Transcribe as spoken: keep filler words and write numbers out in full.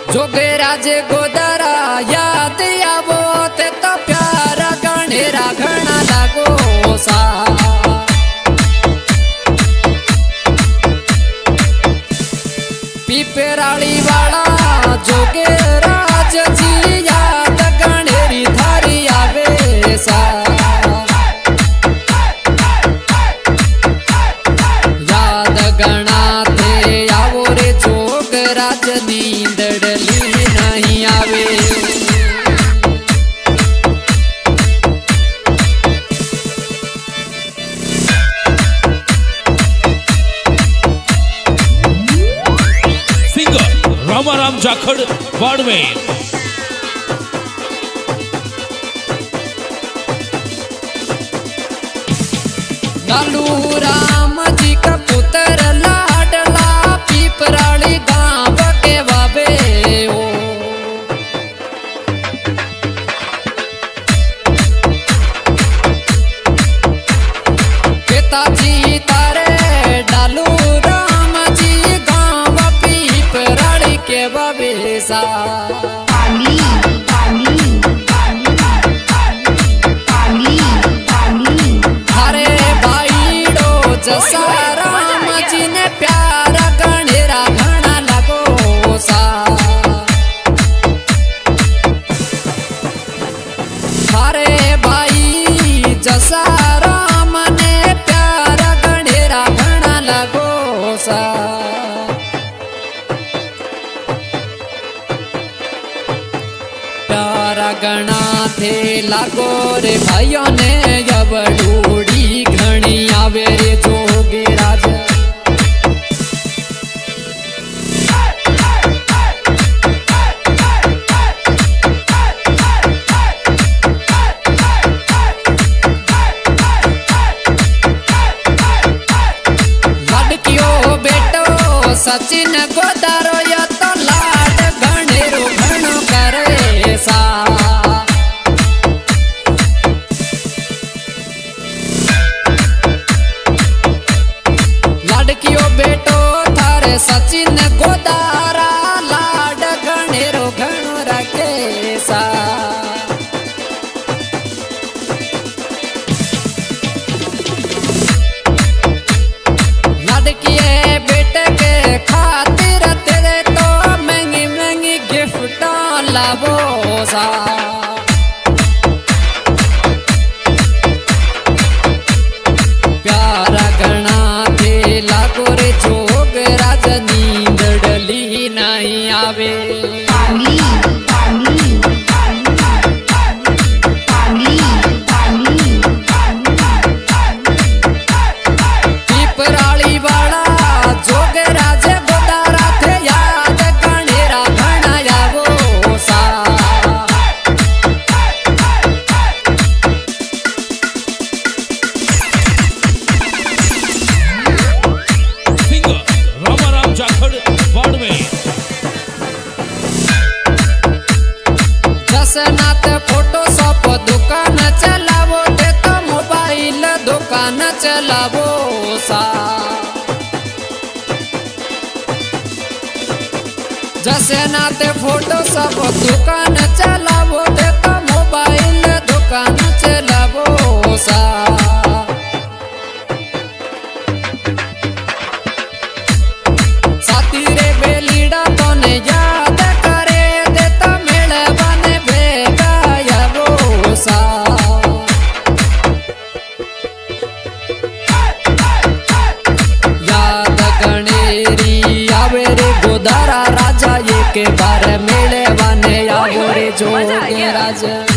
जोगेराज गोदारा याद आवो ते तो प्यारा गणेरा घना लागो सा। पीपराली वाला जोगेराज जी याद गणेरी थारी आवे सा। याद गणा थे आवो रे जोगराज नींदड़ली नहीं आवे। रामाराम जाखड़ बाड़मेर। लालू राम जी का पुत्र लाडला पीपराली गांव के बाबे ओ। पिताजी तारे लालू राम जी गांव पीपराली के बाबे सा। जसा राम जी ने प्यारा गणेरा घना लगो सा। थारे भाई जसा राम ने प्यारा गणेरा घना लगो सा। प्यारा गणा थे लागो रे भाइयों ने अब ढूढ़ी घनी आवे रे जोगेराज। लड़कियों बेटो सचिन गोदारो या तो लाड घनेरो घनो करे सा। लड़कियों बेटो थारे सचिन गोदारा लाड घनेरो घनो रखे सा। लड़किए बेटे के खातिर तेरे तो महंगी महंगी गिफ्ट लावो सा। प्यारा गणा लागो रे जोगराज नींदड़ली नहीं आवे। पीपराली वाला जोगराज गोदारा थे याद गणेरा घना आवो सा। जसनाथ फोटोशॉप दुकान चलावो ते तो मोबाइल दुकान चलावो सा। जसनाथ फोटोशॉप दुकान चलावो ते तो मोबाइल दुकान चलावो सा। साथी रे बेलीड़ा तो ने याद करे दे तो मेलवाने भेगा आवो सा। याद गणेरी आवे रे गोदारा राजा ये के बारे मेलवाने आवो रे जोगेराज।